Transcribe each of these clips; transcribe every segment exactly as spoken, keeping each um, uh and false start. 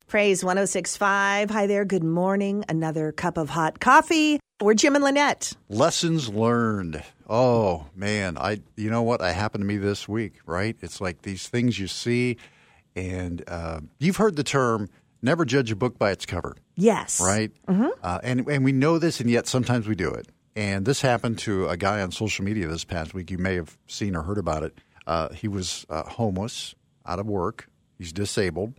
Praise one oh six point five. Hi there. Good morning. Another cup of hot coffee. We're Jim and Lynette. Lessons learned. Oh, man. I. You know what? I happened to me this week, right? It's like these things you see, and uh, you've heard the term, never judge a book by its cover. Yes. Right? Mm-hmm. Uh, and, and we know this, and yet sometimes we do it. And this happened to a guy on social media this past week. You may have seen or heard about it. Uh, he was uh, homeless, out of work. He's disabled.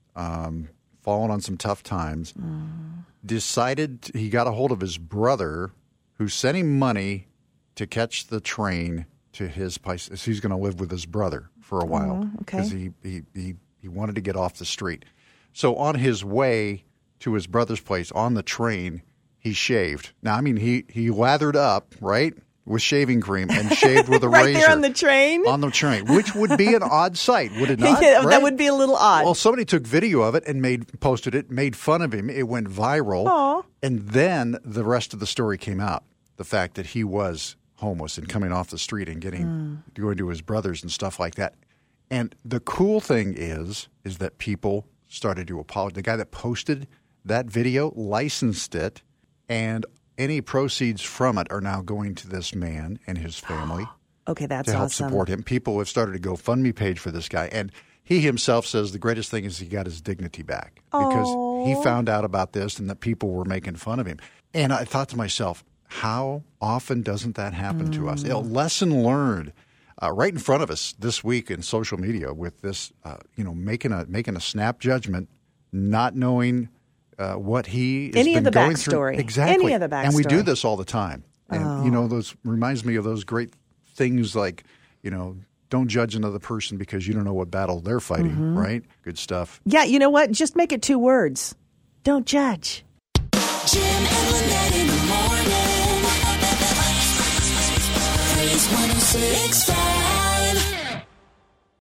Um fallen on some tough times, mm. decided he got a hold of his brother who sent him money to catch the train to his place. He's going to live with his brother for a while because oh, okay. he, he, he, he wanted to get off the street. So on his way to his brother's place on the train, he shaved. Now, I mean, he, he lathered up, right, with shaving cream and shaved with a right razor. Right there on the train? On the train, which would be an odd sight, would it not? Yeah, right? That would be a little odd. Well, somebody took video of it and made posted it, made fun of him. It went viral. Aww. And then the rest of the story came out, the fact that he was homeless and coming off the street and getting mm. going to his brothers and stuff like that. And the cool thing is, is that people started to apologize. The guy that posted that video licensed it, and any proceeds from it are now going to this man and his family. Okay, that's to help awesome. support him. People have started a GoFundMe page for this guy, and he himself says the greatest thing is he got his dignity back because Aww. he found out about this and that people were making fun of him. And I thought to myself, how often doesn't that happen mm. to us? A lesson learned uh, right in front of us this week in social media with this, uh, you know, making a making a snap judgment, not knowing uh, what he has any been of the going backstory. through. Exactly. Any of the backstory. And we do this all the time. And, oh. you know, those reminds me of those great things like, you know, don't judge another person because you don't know what battle they're fighting, mm-hmm. right? Good stuff. Yeah, you know what? Just make it two words. Don't judge. Jim and Lynette in the morning. Praise one oh six point five.